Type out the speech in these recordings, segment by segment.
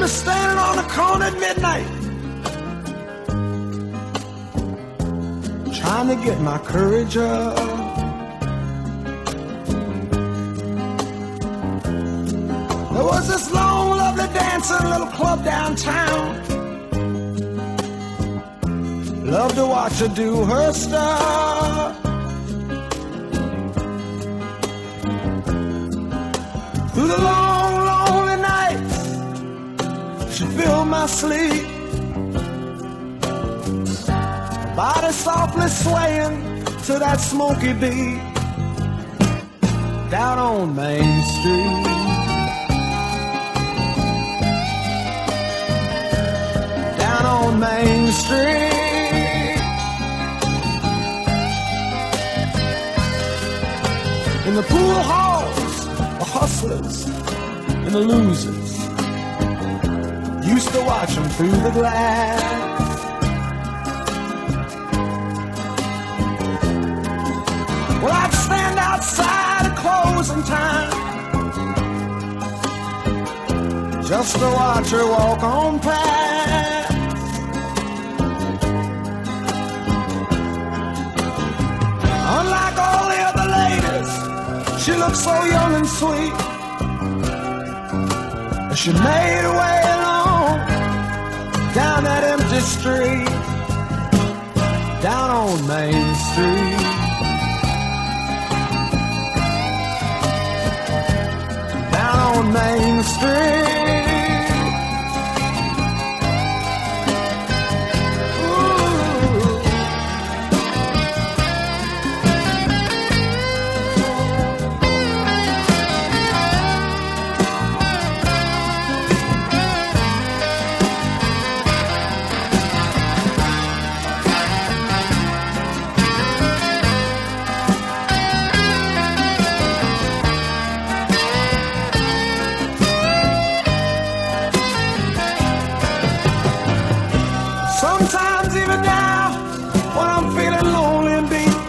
standing on the corner at midnight, trying to get my courage up. There was this long, lovely dancing little club downtown. Love to watch her do her stuff. Through the long, lonely nights, she filled my sleep. Body softly swaying to that smoky beat. Down on Main Street. Down on Main Street. In the pool halls, the hustlers and the losers used to watch them through the glass. Well, I'd stand outside at closing time just to watch her walk on past. Unlike all the other ladies, she looked so young and sweet. She made her way along down that empty street. Down on Main Street. Down on Main Street. Sometimes even now, when I'm feeling lonely and beat,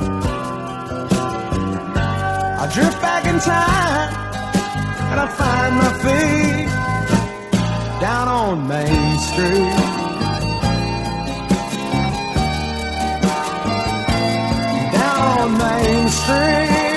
I drift back in time and I find my feet down on Main Street. Down on Main Street.